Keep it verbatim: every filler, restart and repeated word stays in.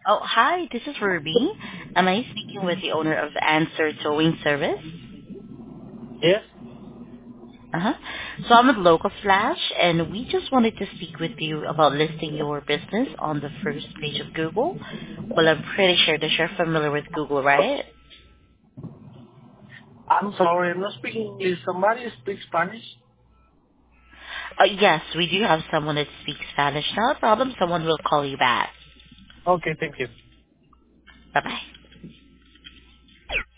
Oh, hi, this is Ruby. Am I speaking with the owner of Answer Towing Service? Yes. Uh-huh. So I'm at Local Flash, and we just wanted to speak with you about listing your business on the first page of Google. Well, I'm pretty sure that you're familiar with Google, right? I'm sorry, I'm not speaking English. Somebody speak Spanish? Uh, yes, we do have someone that speaks Spanish. Not a problem. Someone will call you back. Okay, thank you. Bye-bye.